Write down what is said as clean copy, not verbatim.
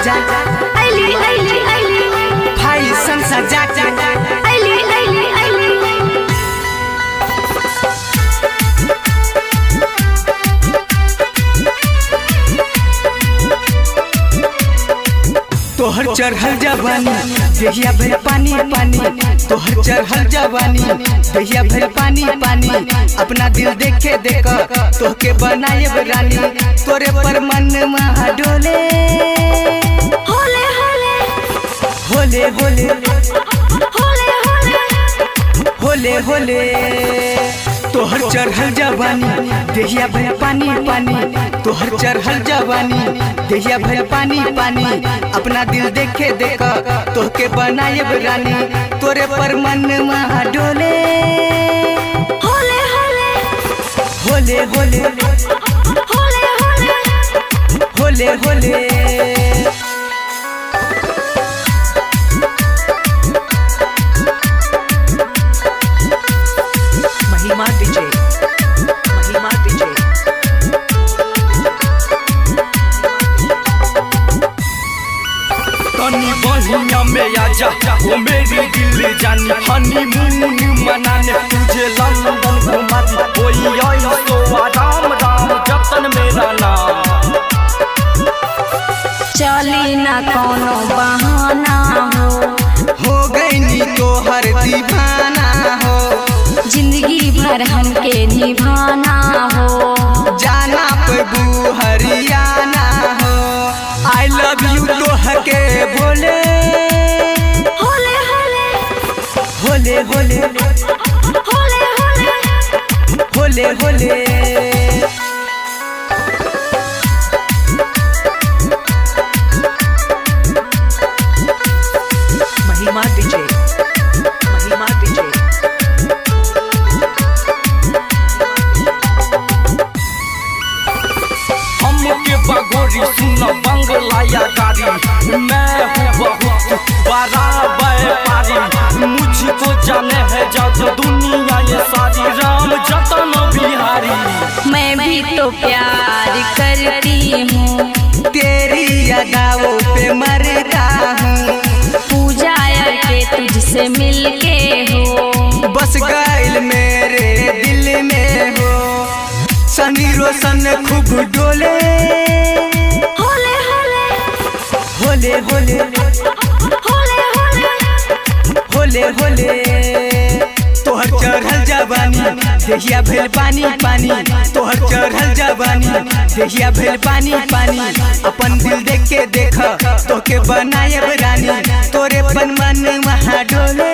जा आइली आइली आइली फैशन सजा के आइली आइली आइली तोहर चढ़ल जवानी देहिया भर पानी पानी तोहर चढ़ल जवानी देहिया भर पानी पानी अपना दिल देखे देख तोहके बनाएब रानी तोरे पर मन महा डोले होले होले होले होले होले होले होले तोहर चढ़ल जवानी देहिया भर पानी पानी तोहर चढ़ल जवानी देहिया भर पानी पानी अपना दिल देखे देख तोहके बनाएब रानी तोरे पर मन महा डोले होले होले होले होले होले होले होले महिमा डीजे महिमा डीजे तनी बहिया में आजा वो मेरी दिल जानी हनीमून मनाने तुझे लंदन घुमा दी कोई आई तो राम राम जतन मेरा नाम चली ना कोनो बहाना हो गई नी तोहर दीवाना हो जिंदगी भर हमके निभाना हो जाना पबू हरियाणा हो आई लव यू तोहके बोले होले होले होले होले होले होले होले महिमा डीजे महिमा डीजे हमके बगोरी सुन बंगलाया गाड़ी मैं हूँ बहुत बड़ा व्यापारी मुझको जाने है जब दुनिया ये सारी राम जतन बिहारी मैं भी तो प्यार करती हूँ तेरी अदाओं पे मरता हूँ पूजा के तुझसे मिलके हो बस गाइल मेरे दिल में हो सनी रोशन खूब डोले होले होले होले होले होले होले होले तोहर चढ़ल जवानी देहिया भेल पानी पानी तोहर चढ़ल जवानी देहिया भेल पानी पानी अपन दिल देख के देख तोके बनाएब रानी तोरे पन मन महा डोले